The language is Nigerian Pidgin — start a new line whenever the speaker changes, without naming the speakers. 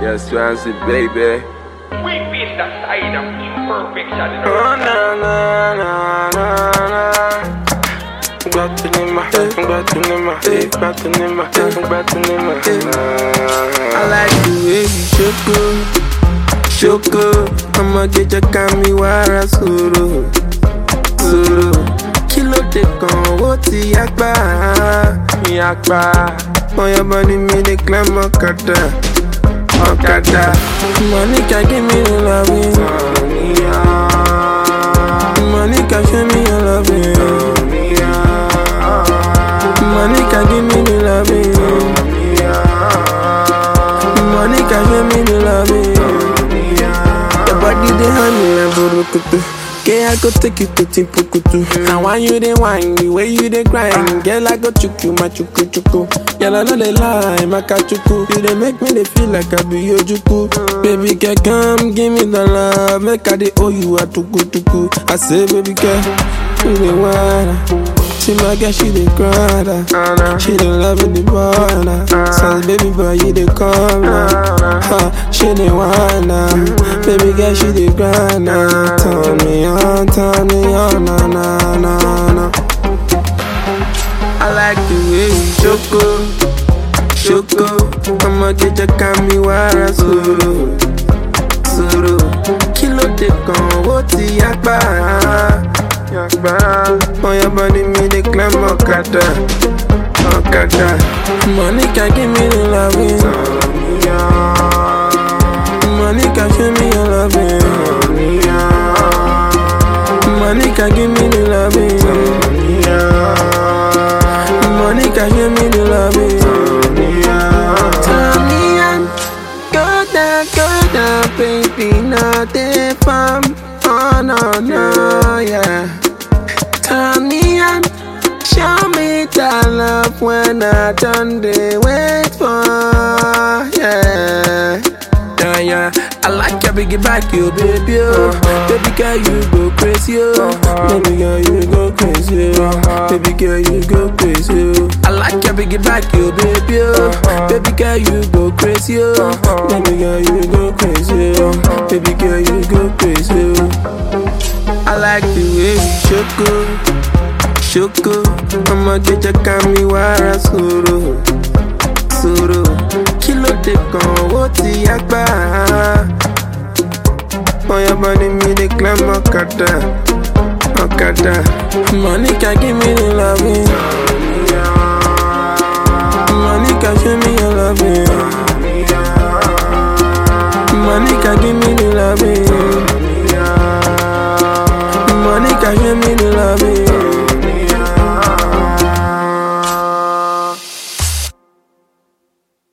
Yes, fancy, baby.
We face the side of imperfection in
Oh,
our
na, na, na, na, na. I like the way you shoko. I'ma get your kamiwara suru. Kilo de kan wo ti yagba. On your body me dey climb Okada. Money can give me the loving. Money can show me your loving. Money can give me the loving. Money can show me the loving. Your body they hand me like burukutu. Okay, I go take you to Timbuktu. And when you dey whine, the way you dey grind, girl I go chuku, my chuku. Girl I know they lie, my kachuku. You dey make me dey feel like I be your juku. Baby girl, come give me the love, make I dey owe you a tuku. I say, baby girl, you dey whine. See my girl, she dey grind. She dey love the boy. Sounds baby boy, you dey come now. She dey whine now. Baby girl, she dey grind now. Turn me on, na. I like the way you shoko. I'ma get your kamiwara suru. Kilo de kan wo ti yagba. On your body me dey climb Okada. Money can give me the loving. Money can show me your loving. Money can give me the loving. Money can show me the loving. Turn me on, go down, baby, nothing fun. Oh no, yeah. Turn me on, show me that love when I done the wait for, yeah. I like your biggie back, you baby, oh. Baby girl, you go crazy, oh. Baby girl, you go crazy, oh. Baby girl, you go crazy, oh. I like your biggie back, you baby, oh. Baby girl, you go crazy, oh. Baby girl, you go crazy, oh. Baby girl, you go crazy, oh. I like the way you shoko. I'ma get your kamiwara suru. Kilo de kan wo ti yagba. On your body me dey climb Okada. Money can give me the loving. Money can show me your loving. Money can give me the loving.